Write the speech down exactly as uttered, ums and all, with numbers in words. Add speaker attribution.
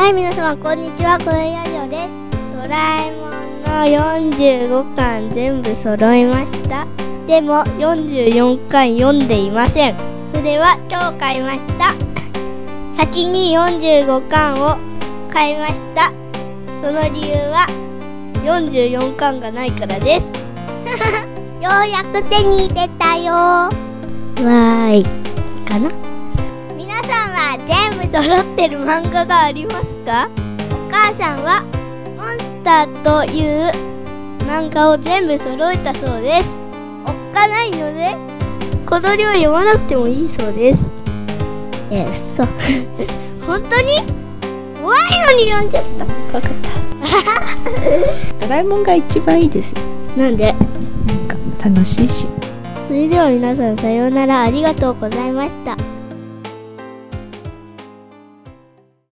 Speaker 1: はい、皆様こんにちは、これラジオです。ドラえもんのよんじゅうごかん全部揃いました。でもよんじゅうよんかん読んでいません。それは今日買いました。先によんじゅうごかんを買いました。その理由はよんじゅうよんかんがないからです。ようやく手に入れたよ。わーいかな。皆さんは全部揃ってる漫画がありますか？お母さんはモンスターという漫画を全部揃えたそうです。おっかないのでこの量読まなくてもいいそうです。えー、そう本当に怖いのに読んじゃった。分かった
Speaker 2: ドラえもんが一番いいですよ。
Speaker 1: なんで？
Speaker 2: なんか楽しいし。
Speaker 1: それでは皆さんさようなら、ありがとうございました。